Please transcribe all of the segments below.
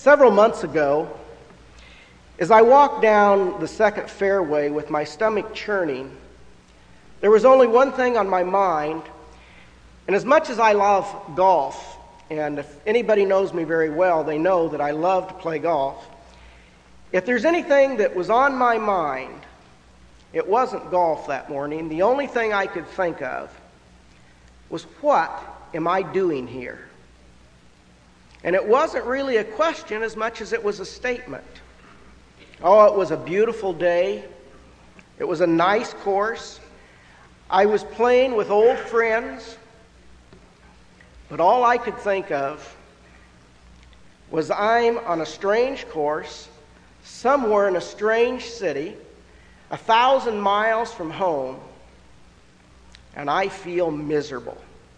Several months ago, as I walked down the second fairway with my stomach churning, there was only one thing on my mind, and as much as I love golf, and if anybody knows me very well, they know that I love to play golf, if there's anything that was on my mind, it wasn't golf that morning. The only thing I could think of was, what am I doing here? And it wasn't really a question as much as it was a statement. Oh, it was a beautiful day. It was a nice course. I was playing with old friends. But all I could think of was I'm on a strange course, somewhere in a strange city, 1,000 miles from home, and I feel miserable.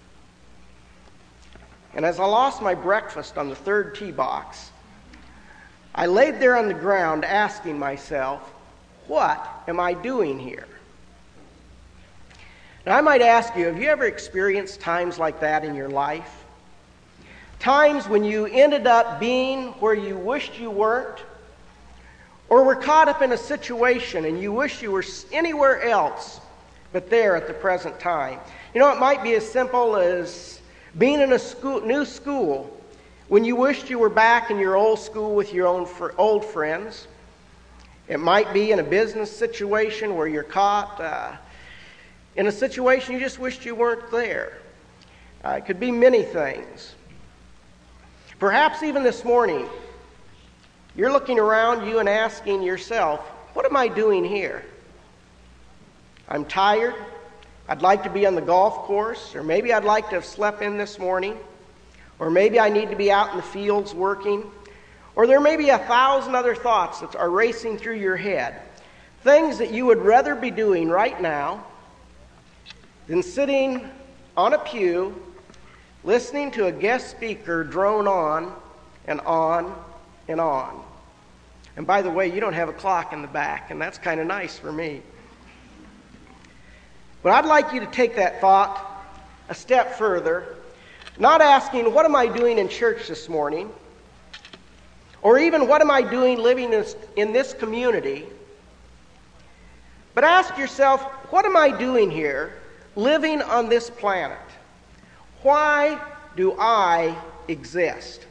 And as I lost my breakfast on the third tee box, I laid there on the ground asking myself, what am I doing here? Now I might ask you, have you ever experienced times like that in your life? Times when you ended up being where you wished you weren't, or were caught up in a situation and you wish you were anywhere else but there at the present time. You know, it might be as simple as being in a new school when you wished you were back in your old school with your old friends. It might be in a business situation where you're caught in a situation you just wished you weren't there. It could be many things. Perhaps even this morning, you're looking around you and asking yourself, what am I doing here? I'm tired. I'd like to be on the golf course, or maybe I'd like to have slept in this morning, or maybe I need to be out in the fields working, or there may be 1,000 other thoughts that are racing through your head, things that you would rather be doing right now than sitting on a pew listening to a guest speaker drone on and on and on. And by the way, you don't have a clock in the back, and that's kind of nice for me. But I'd like you to take that thought a step further, not asking, what am I doing in church this morning? Or even, what am I doing living in this community? But ask yourself, what am I doing here, living on this planet? Why do I exist?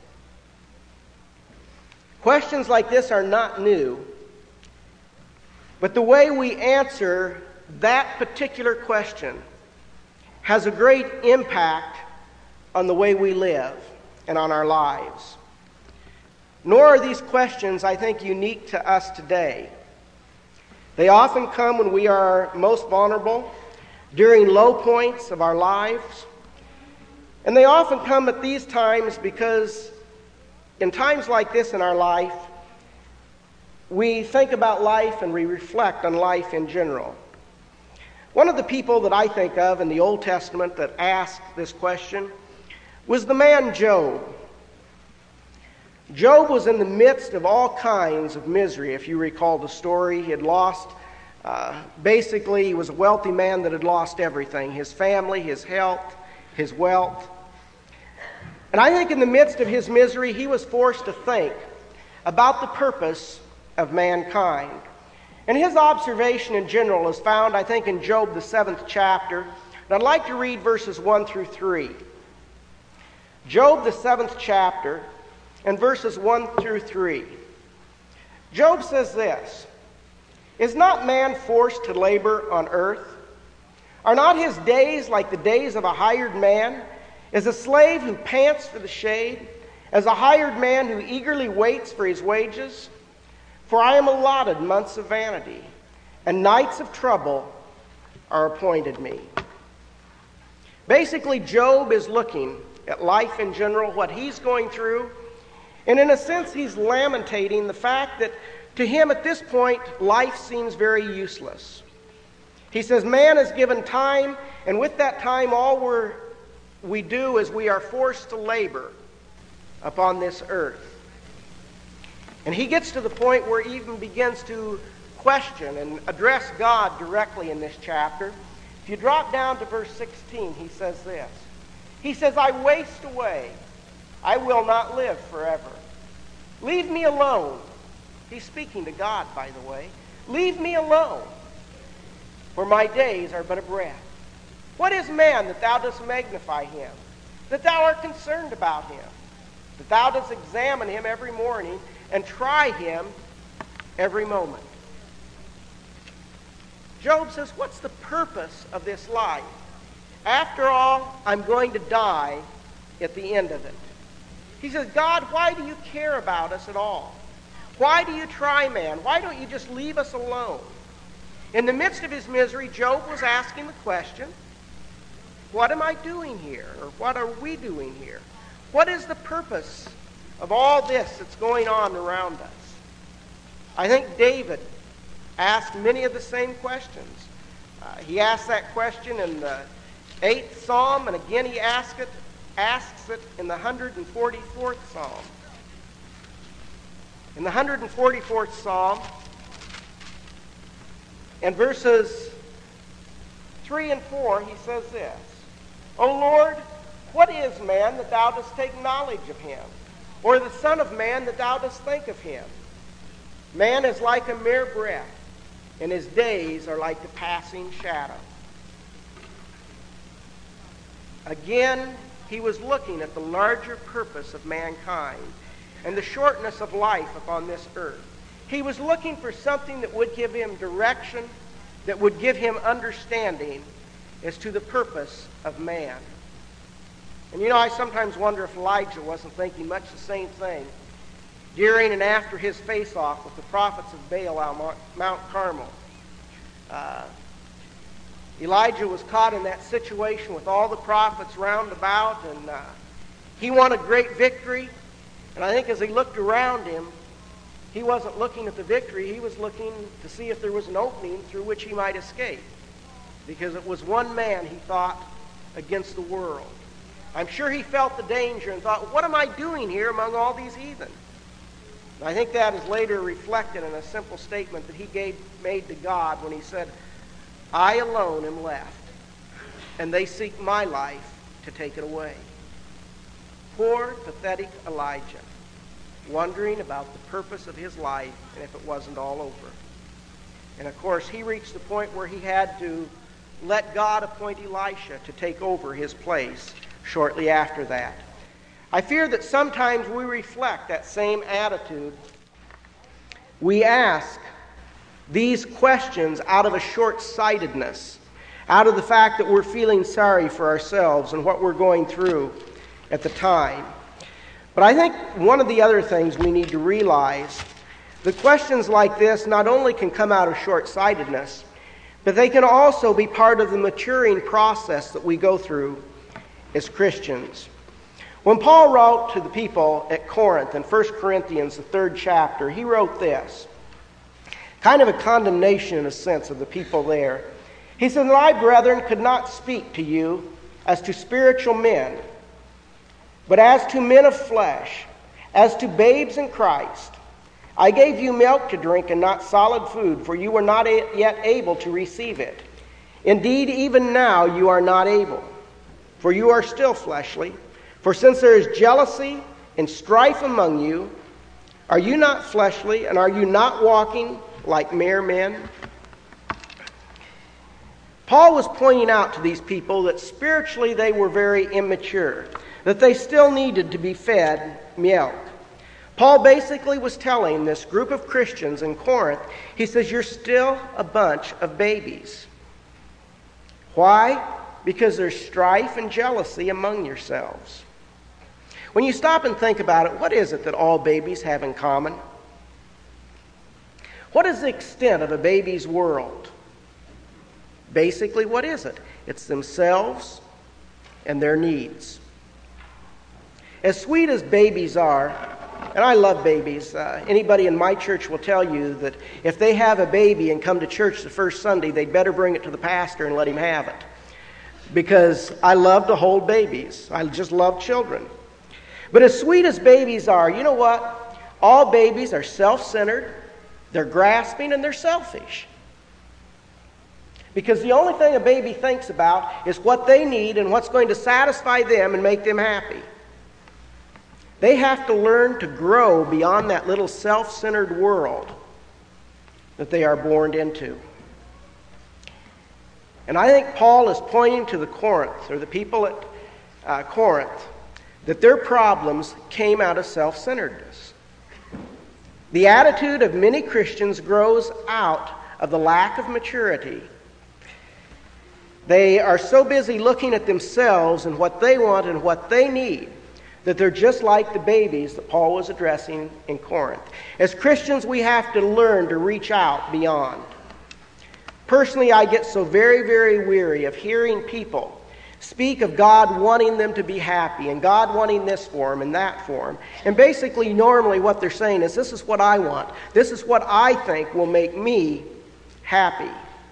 Questions like this are not new, but the way we answer that particular question has a great impact on the way we live and on our lives. Nor are these questions, I think, unique to us today. They often come when we are most vulnerable, during low points of our lives, and they often come at these times because in times like this in our life, we think about life and we reflect on life in general. One of the people that I think of in the Old Testament that asked this question was the man Job. Job was in the midst of all kinds of misery. If you recall the story, he had lost, basically he was a wealthy man that had lost everything, his family, his health, his wealth. And I think in the midst of his misery, he was forced to think about the purpose of mankind. And his observation in general is found, I think, in Job, the 7th chapter. And I'd like to read verses 1 through 3. Job, the 7th chapter, and verses 1 through 3. Job says this, "Is not man forced to labor on earth? Are not his days like the days of a hired man? As a slave who pants for the shade, as a hired man who eagerly waits for his wages? For I am allotted months of vanity, and nights of trouble are appointed me." Basically, Job is looking at life in general, what he's going through, and in a sense, he's lamentating the fact that to him at this point, life seems very useless. He says, man is given time, and with that time, all we do is we are forced to labor upon this earth. And he gets to the point where he even begins to question and address God directly in this chapter. If you drop down to verse 16, he says this. He says, "I waste away. I will not live forever. Leave me alone. He's speaking to God, by the way. Leave me alone, for my days are but a breath. What is man that thou dost magnify him, that thou art concerned about him, that thou dost examine him every morning and try him every moment? Job says, what's the purpose of this life? After all, I'm going to die at the end of it. He says, God, why do you care about us at all? Why do you try man? Why don't you just leave us alone? In the midst of his misery, Job was asking the question, what am I doing here? Or what are we doing here? What is the purpose of all this that's going on around us? I think David asked many of the same questions. He asked that question in the 8th Psalm, and again he asks it in the 144th Psalm. In the 144th Psalm, in verses 3 and 4, he says this, O Lord, what is man that thou dost take knowledge of him, or the son of man that thou dost think of him? Man is like a mere breath, and his days are like the passing shadow. Again, he was looking at the larger purpose of mankind and the shortness of life upon this earth. He was looking for something that would give him direction, that would give him understanding as to the purpose of man. And I sometimes wonder if Elijah wasn't thinking much the same thing during and after his face-off with the prophets of Baal on Mount Carmel. Elijah was caught in that situation with all the prophets round about, and he won a great victory. And I think as he looked around him, he wasn't looking at the victory. He was looking to see if there was an opening through which he might escape. Because it was one man, he thought, against the world. I'm sure he felt the danger and thought, what am I doing here among all these heathen? And I think that is later reflected in a simple statement that he made to God when he said, I alone am left, and they seek my life to take it away. Poor, pathetic Elijah, wondering about the purpose of his life and if it wasn't all over. And of course, he reached the point where he had to let God appoint Elisha to take over his place shortly after that. I fear that sometimes we reflect that same attitude. We ask these questions out of a short-sightedness, out of the fact that we're feeling sorry for ourselves and what we're going through at the time. But I think one of the other things we need to realize, the questions like this not only can come out of short-sightedness, but they can also be part of the maturing process that we go through as Christians. When Paul wrote to the people at Corinth in 1 Corinthians, the 3rd chapter, he wrote this, kind of a condemnation in a sense of the people there. He said, I, brethren, could not speak to you as to spiritual men, but as to men of flesh, as to babes in Christ. I gave you milk to drink and not solid food, for you were not yet able to receive it. Indeed, even now you are not able, for you are still fleshly. For since there is jealousy and strife among you, are you not fleshly, and are you not walking like mere men? Paul was pointing out to these people that spiritually they were very immature, that they still needed to be fed milk. Paul basically was telling this group of Christians in Corinth, he says, you're still a bunch of babies. Why? Because there's strife and jealousy among yourselves. When you stop and think about it, what is it that all babies have in common? What is the extent of a baby's world? Basically, what is it? It's themselves and their needs. As sweet as babies are, and I love babies, anybody in my church will tell you that if they have a baby and come to church the first Sunday, they'd better bring it to the pastor and let him have it. Because I love to hold babies. I just love children. But as sweet as babies are, you know what? All babies are self-centered, they're grasping, and they're selfish. Because the only thing a baby thinks about is what they need and what's going to satisfy them and make them happy. They have to learn to grow beyond that little self-centered world that they are born into. And I think Paul is pointing to the people at Corinth, that their problems came out of self-centeredness. The attitude of many Christians grows out of the lack of maturity. They are so busy looking at themselves and what they want and what they need that they're just like the babies that Paul was addressing in Corinth. As Christians, we have to learn to reach out beyond. Personally, I get so very, very weary of hearing people speak of God wanting them to be happy and God wanting this for them and that for them. And basically, normally what they're saying is, this is what I want. This is what I think will make me happy.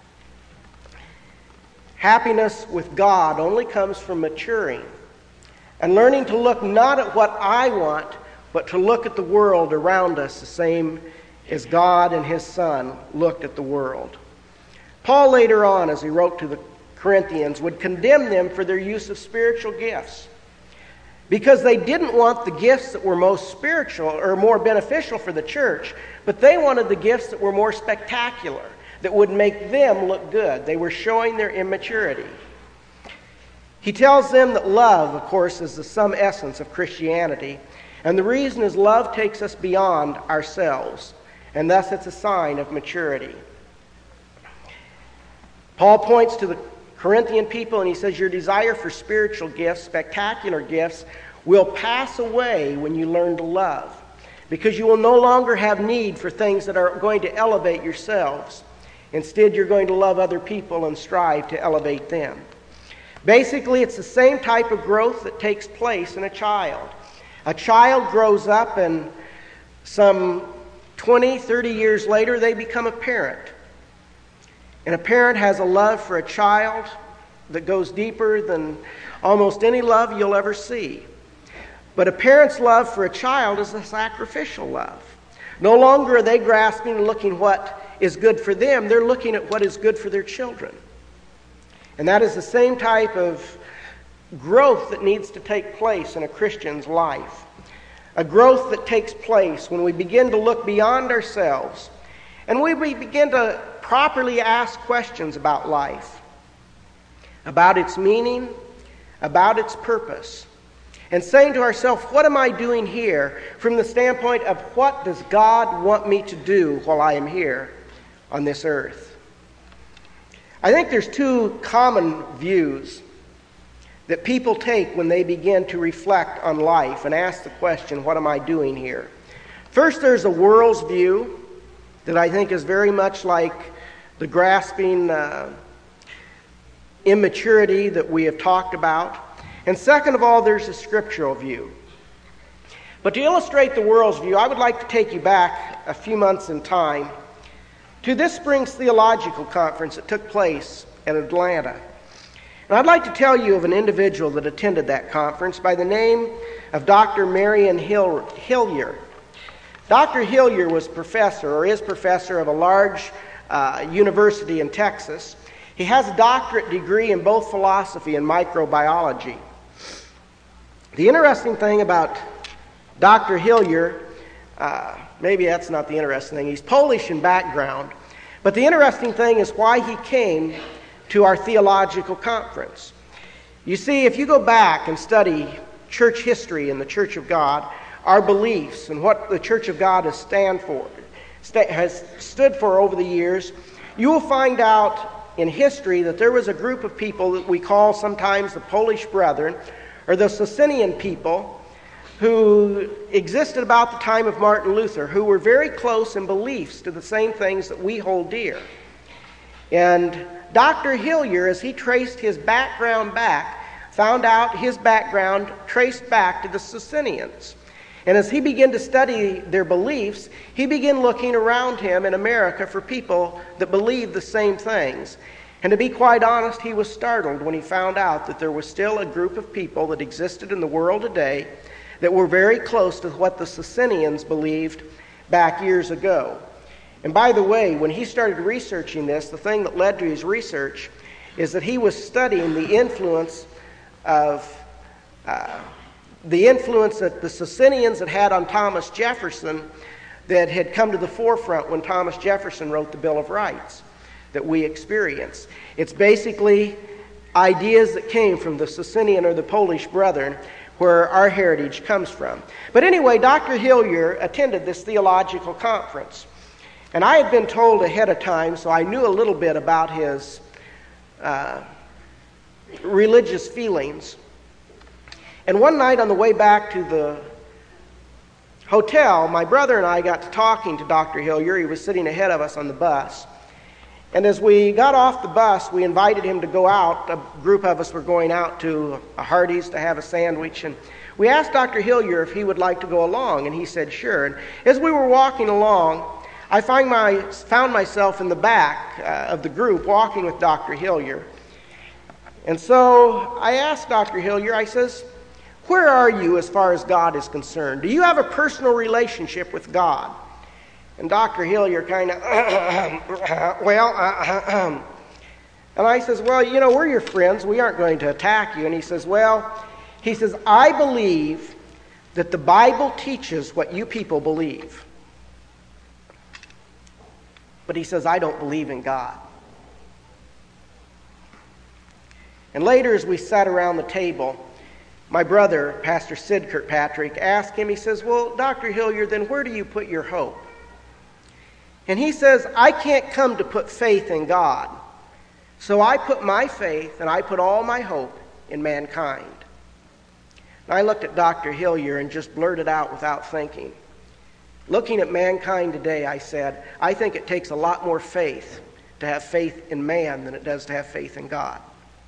Happiness with God only comes from maturing and learning to look not at what I want, but to look at the world around us the same as God and His Son looked at the world. Paul later on, as he wrote to the Corinthians, would condemn them for their use of spiritual gifts because they didn't want the gifts that were most spiritual or more beneficial for the church, but they wanted the gifts that were more spectacular, that would make them look good. They were showing their immaturity. He tells them that love, of course, is the sum essence of Christianity, and the reason is love takes us beyond ourselves, and thus it's a sign of maturity. Paul points to the Corinthian people and he says, your desire for spiritual gifts, spectacular gifts, will pass away when you learn to love, because you will no longer have need for things that are going to elevate yourselves. Instead, you're going to love other people and strive to elevate them. Basically, it's the same type of growth that takes place in a child. A child grows up and some 20, 30 years later, they become a parent. And a parent has a love for a child that goes deeper than almost any love you'll ever see. But a parent's love for a child is a sacrificial love. No longer are they grasping and looking what is good for them. They're looking at what is good for their children. And that is the same type of growth that needs to take place in a Christian's life. A growth that takes place when we begin to look beyond ourselves and we begin to properly ask questions about life, about its meaning, about its purpose, and saying to ourselves, what am I doing here from the standpoint of what does God want me to do while I am here on this earth? I think there's two common views that people take when they begin to reflect on life and ask the question, what am I doing here? First, there's a world's view that I think is very much like the grasping immaturity that we have talked about. And second of all, there's a scriptural view. But to illustrate the world's view, I would like to take you back a few months in time to this spring's theological conference that took place in Atlanta. And I'd like to tell you of an individual that attended that conference by the name of Dr. Marion Hillier. Dr. Hillier was professor, or is professor, of a large university in Texas. He has a doctorate degree in both philosophy and microbiology. The interesting thing about Dr. Hillier, maybe that's not the interesting thing, he's Polish in background, but the interesting thing is why he came to our theological conference. You see, if you go back and study church history in the Church of God, our beliefs and what the Church of God has stood for over the years, you will find out in history that there was a group of people that we call sometimes the Polish Brethren, or the Socinian people, who existed about the time of Martin Luther, who were very close in beliefs to the same things that we hold dear. And Dr. Hillier, as he traced his background back, found out his background traced back to the Socinians. And as he began to study their beliefs, he began looking around him in America for people that believed the same things. And to be quite honest, he was startled when he found out that there was still a group of people that existed in the world today that were very close to what the Socinians believed back years ago. And by the way, when he started researching this, the thing that led to his research is that he was studying the influence of the influence that the Socinians had on Thomas Jefferson that had come to the forefront when Thomas Jefferson wrote the Bill of Rights that we experience. It's basically ideas that came from the Socinian or the Polish Brethren, where our heritage comes from. But anyway, Dr. Hillier attended this theological conference. And I had been told ahead of time, so I knew a little bit about his religious feelings. And one night on the way back to the hotel, my brother and I got to talking to Dr. Hillier. He was sitting ahead of us on the bus. And as we got off the bus, we invited him to go out. A group of us were going out to a Hardee's to have a sandwich. And we asked Dr. Hillier if he would like to go along, and he said sure. And as we were walking along, I found myself in the back of the group walking with Dr. Hillier. And so I asked Dr. Hillier, I says, where are you as far as God is concerned? Do you have a personal relationship with God? And Dr. Hillier kind of, and I says, well, you know, we're your friends. We aren't going to attack you. And he says, I believe that the Bible teaches what you people believe. But he says, I don't believe in God. And later, as we sat around the table, my brother, Pastor Sid Kirkpatrick, asked him, he says, well, Dr. Hillier, then where do you put your hope? And he says, I can't come to put faith in God. So I put my faith and I put all my hope in mankind. And I looked at Dr. Hillier and just blurted out without thinking. Looking at mankind today, I said, I think it takes a lot more faith to have faith in man than it does to have faith in God.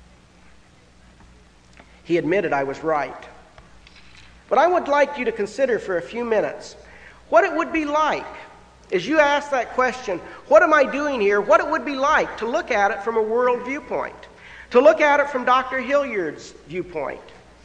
He admitted I was right. But I would like you to consider for a few minutes what it would be like, as you ask that question, what am I doing here? What it would be like to look at it from a world viewpoint, to look at it from Dr. Hillier's viewpoint.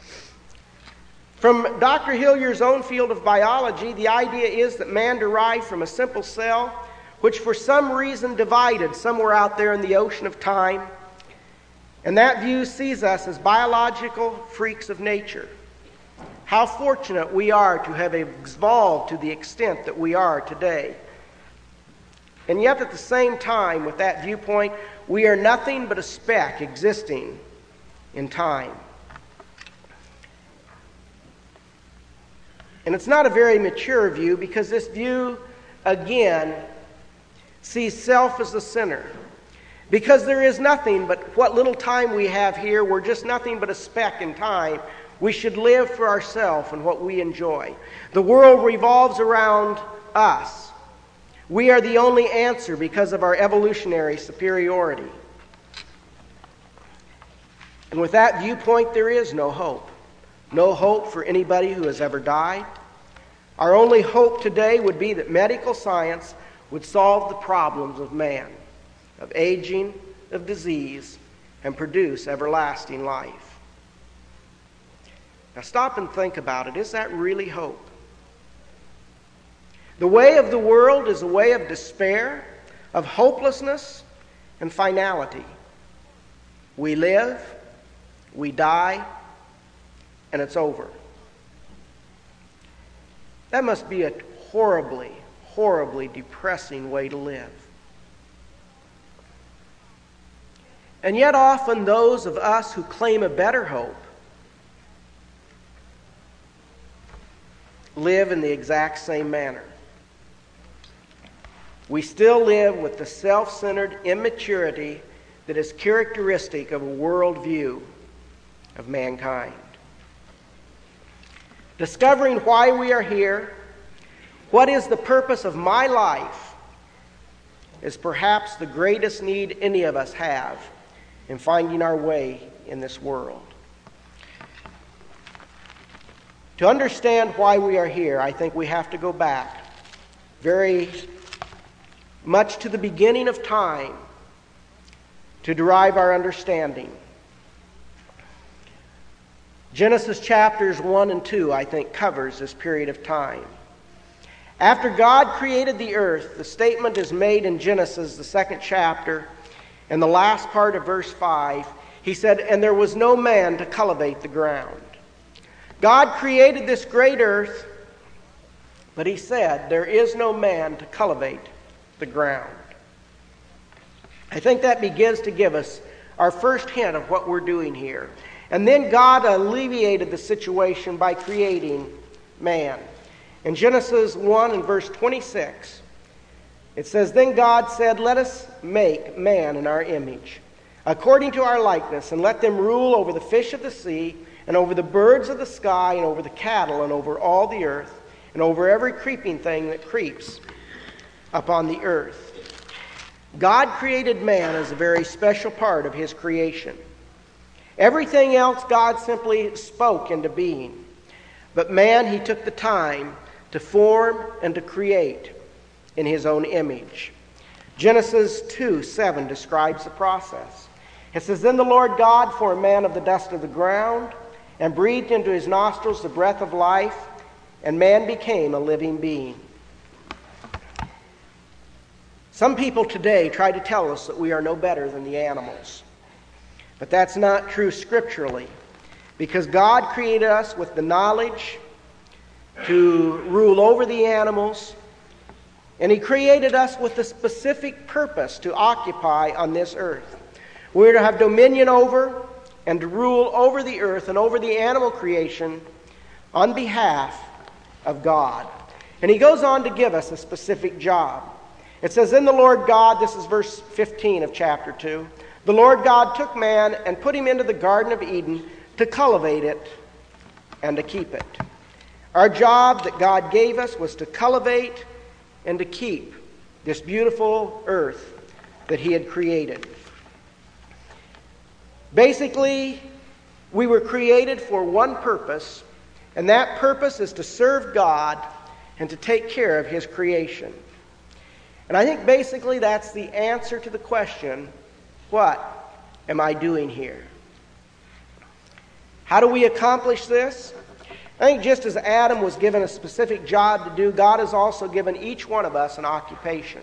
From Dr. Hillier's own field of biology, the idea is that man derived from a simple cell, which for some reason divided somewhere out there in the ocean of time. And that view sees us as biological freaks of nature. How fortunate we are to have evolved to the extent that we are today. And yet at the same time, with that viewpoint, we are nothing but a speck existing in time. And it's not a very mature view, because this view, again, sees self as the center. Because there is nothing but what little time we have here, we're just nothing but a speck in time. We should live for ourselves and what we enjoy. The world revolves around us. We are the only answer because of our evolutionary superiority. And with that viewpoint, there is no hope. No hope for anybody who has ever died. Our only hope today would be that medical science would solve the problems of man, of aging, of disease, and produce everlasting life. Now stop and think about it. Is that really hope? The way of the world is a way of despair, of hopelessness, and finality. We live, we die, and it's over. That must be a horribly, horribly depressing way to live. And yet often those of us who claim a better hope live in the exact same manner. We still live with the self-centered immaturity that is characteristic of a worldview of mankind. Discovering why we are here, what is the purpose of my life, is perhaps the greatest need any of us have in finding our way in this world. To understand why we are here, I think we have to go back very much to the beginning of time to derive our understanding. Genesis chapters 1 and 2, I think, covers this period of time. After God created the earth, the statement is made in Genesis, the 2nd chapter, and the last part of verse 5. He said, "And there was no man to cultivate the ground." God created this great earth, but he said, there is no man to cultivate the ground. I think that begins to give us our first hint of what we're doing here. And then God alleviated the situation by creating man. In Genesis 1 and verse 26, it says, Then God said, Let us make man in our image, according to our likeness, and let them rule over the fish of the sea, and over the birds of the sky, and over the cattle, and over all the earth, and over every creeping thing that creeps upon the earth. God created man as a very special part of his creation. Everything else God simply spoke into being. But man, he took the time to form and to create in his own image. Genesis 2:7 describes the process. It says, Then the Lord God formed man of the dust of the ground, and breathed into his nostrils the breath of life, and man became a living being. Some people today try to tell us that we are no better than the animals. But that's not true scripturally, because God created us with the knowledge to rule over the animals, and he created us with a specific purpose to occupy on this earth. We're to have dominion over and to rule over the earth and over the animal creation on behalf of God. And he goes on to give us a specific job. It says, Then the Lord God, this is verse 15 of chapter 2, the Lord God took man and put him into the Garden of Eden to cultivate it and to keep it. Our job that God gave us was to cultivate and to keep this beautiful earth that he had created. Basically, we were created for one purpose, and that purpose is to serve God and to take care of his creation. And I think basically that's the answer to the question, what am I doing here? How do we accomplish this? I think just as Adam was given a specific job to do, God has also given each one of us an occupation.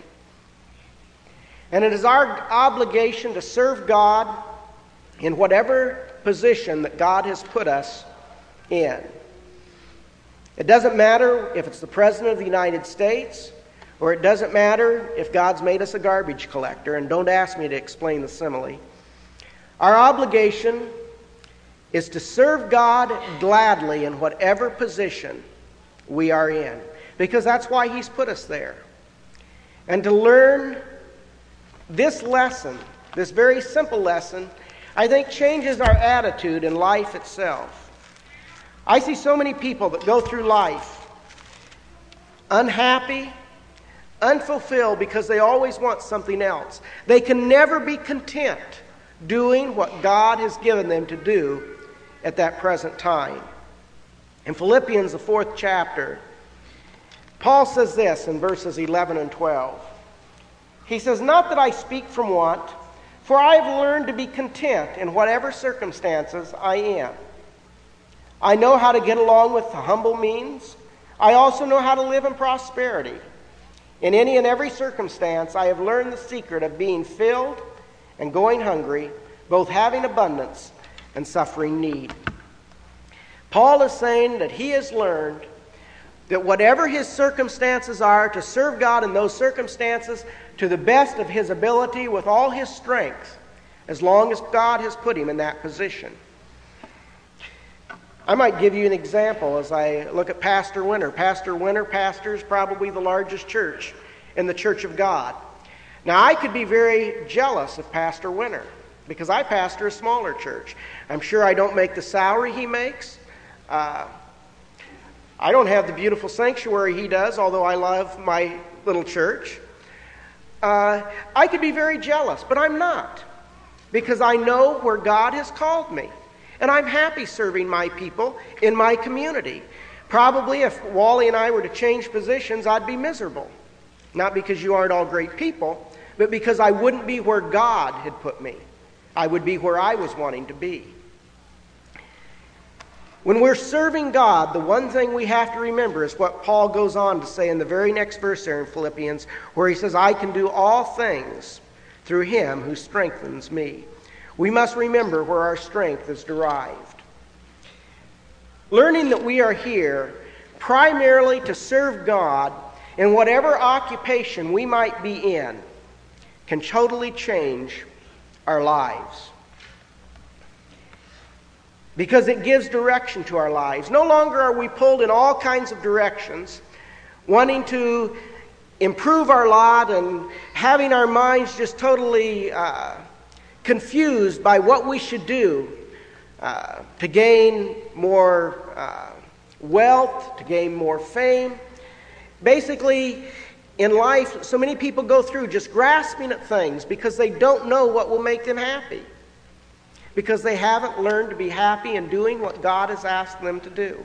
And it is our obligation to serve God in whatever position that God has put us in. It doesn't matter if it's the President of the United States, or it doesn't matter if God's made us a garbage collector, and don't ask me to explain the simile. Our obligation is to serve God gladly in whatever position we are in, because that's why he's put us there. And to learn this lesson, this very simple lesson, I think changes our attitude in life itself. I see so many people that go through life unhappy, unfulfilled, because they always want something else. They can never be content doing what God has given them to do at that present time. In Philippians, the 4th chapter, Paul says this in verses 11 and 12. He says, Not that I speak from want, for I have learned to be content in whatever circumstances I am. I know how to get along with the humble means. I also know how to live in prosperity. In any and every circumstance, I have learned the secret of being filled and going hungry, both having abundance and suffering need. Paul is saying that he has learned that whatever his circumstances are, to serve God in those circumstances to the best of his ability with all his strength, as long as God has put him in that position. I might give you an example as I look at Pastor Winter. Pastor Winter pastors probably the largest church in the Church of God. Now, I could be very jealous of Pastor Winter because I pastor a smaller church. I'm sure I don't make the salary he makes. I don't have the beautiful sanctuary he does, although I love my little church. I could be very jealous, but I'm not, because I know where God has called me. And I'm happy serving my people in my community. Probably if Wally and I were to change positions, I'd be miserable. Not because you aren't all great people, but because I wouldn't be where God had put me. I would be where I was wanting to be. When we're serving God, the one thing we have to remember is what Paul goes on to say in the very next verse there in Philippians, where he says, I can do all things through him who strengthens me. We must remember where our strength is derived. learning that we are here primarily to serve God in whatever occupation we might be in, can totally change our lives. Because it gives direction to our lives. No longer are we pulled in all kinds of directions, wanting to improve our lot and having our minds just totally confused by what we should do to gain more wealth, to gain more fame. Basically, in life, so many people go through just grasping at things because they don't know what will make them happy. Because they haven't learned to be happy in doing what God has asked them to do.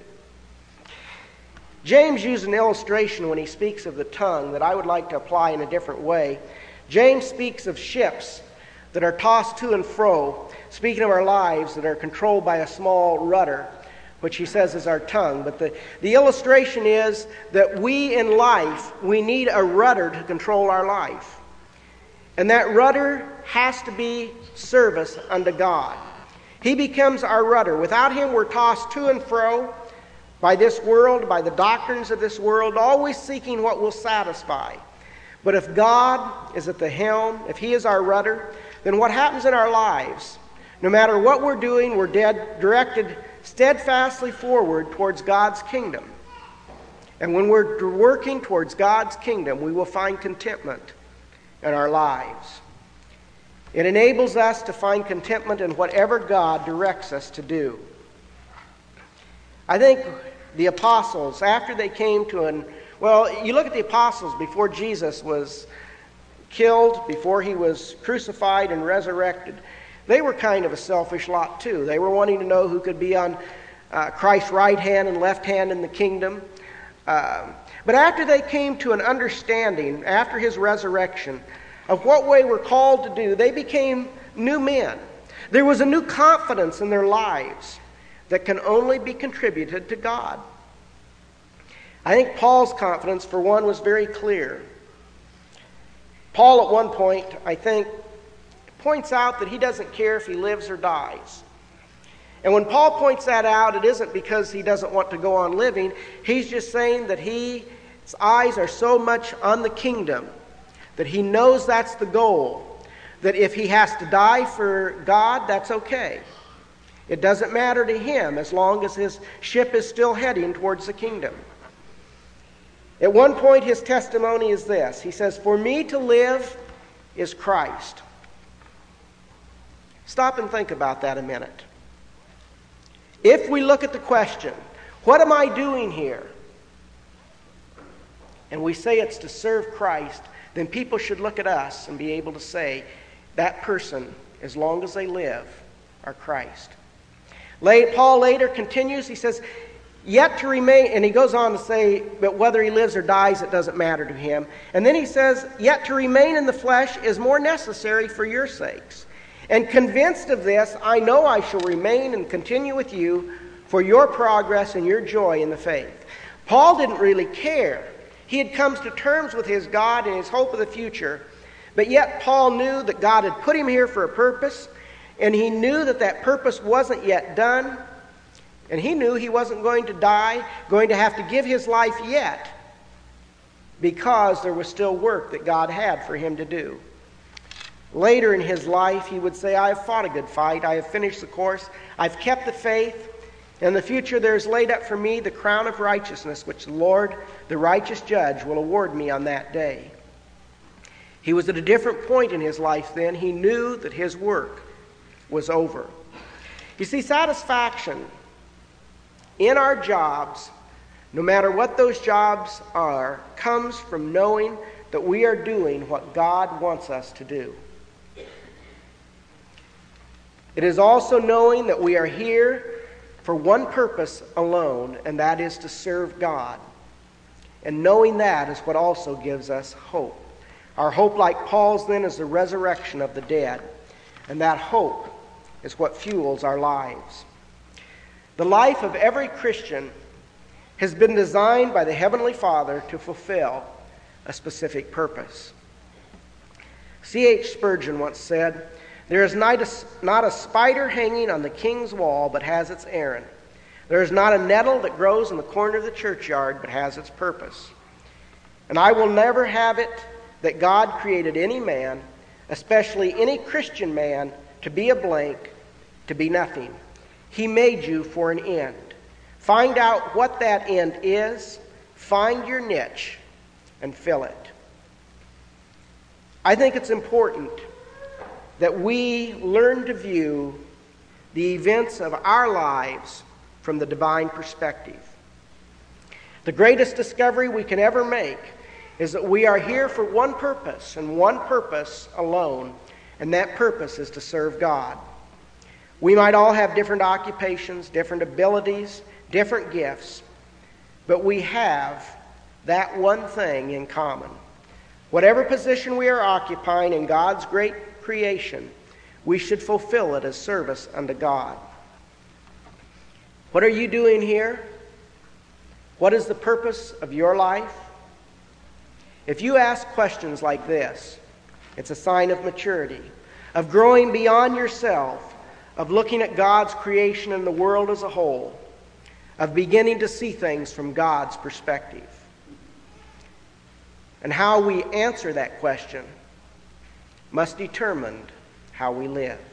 James used an illustration when he speaks of the tongue that I would like to apply in a different way. James speaks of ships that are tossed to and fro, speaking of our lives that are controlled by a small rudder, which he says is our tongue. But the illustration is that we in life, we need a rudder to control our life. And that rudder has to be service unto God. He becomes our rudder. Without him, we're tossed to and fro by this world, by the doctrines of this world, always seeking what will satisfy. But if God is at the helm, if he is our rudder, then what happens in our lives, no matter what we're doing, we're directed steadfastly forward towards God's kingdom. And when we're working towards God's kingdom, we will find contentment in our lives. It enables us to find contentment in whatever God directs us to do. I think the apostles, after they came to you look at the apostles before Jesus was killed, before he was crucified and resurrected. They were kind of a selfish lot too. They were wanting to know who could be on Christ's right hand and left hand in the kingdom. But after they came to an understanding, after his resurrection, of what way we're called to do, they became new men. There was a new confidence in their lives that can only be contributed to God. I think Paul's confidence, for one, was very clear. Paul, at one point, I think, points out that he doesn't care if he lives or dies. And when Paul points that out, it isn't because he doesn't want to go on living. He's just saying that his eyes are so much on the kingdom that he knows that's the goal. That if he has to die for God, that's okay. It doesn't matter to him as long as his ship is still heading towards the kingdom. At one point, his testimony is this. He says, "For me to live is Christ." Stop and think about that a minute. If we look at the question, what am I doing here? And we say it's to serve Christ, then people should look at us and be able to say, that person, as long as they live, are Christ. Paul later continues, he says, yet to remain, and he goes on to say, but whether he lives or dies, it doesn't matter to him. And then he says, yet to remain in the flesh is more necessary for your sakes. And convinced of this, I know I shall remain and continue with you for your progress and your joy in the faith. Paul didn't really care. He had come to terms with his God and his hope of the future. But yet Paul knew that God had put him here for a purpose, and he knew that that purpose wasn't yet done, and he knew he wasn't going to die, going to have to give his life yet, because there was still work that God had for him to do. Later in his life, he would say, I have fought a good fight, I have finished the course, I've kept the faith. In the future there is laid up for me the crown of righteousness, which the Lord, the righteous judge, will award me on that day. He was at a different point in his life then. He knew that his work was over. You see, satisfaction in our jobs, no matter what those jobs are, comes from knowing that we are doing what God wants us to do. It is also knowing that we are here for one purpose alone, and that is to serve God. And knowing that is what also gives us hope. Our hope, like Paul's then, is the resurrection of the dead. And that hope is what fuels our lives. The life of every Christian has been designed by the Heavenly Father to fulfill a specific purpose. C.H. Spurgeon once said, there is not a spider hanging on the king's wall but has its errand. There is not a nettle that grows in the corner of the churchyard but has its purpose. And I will never have it that God created any man, especially any Christian man, to be a blank, to be nothing. He made you for an end. Find out what that end is, find your niche, and fill it. I think it's important that we learn to view the events of our lives from the divine perspective. The greatest discovery we can ever make is that we are here for one purpose and one purpose alone, and that purpose is to serve God. We might all have different occupations, different abilities, different gifts, but we have that one thing in common. Whatever position we are occupying in God's great creation, we should fulfill it as service unto God. What are you doing here? What is the purpose of your life? If you ask questions like this, it's a sign of maturity, of growing beyond yourself, of looking at God's creation and the world as a whole, of beginning to see things from God's perspective. And how we answer that question must determine how we live.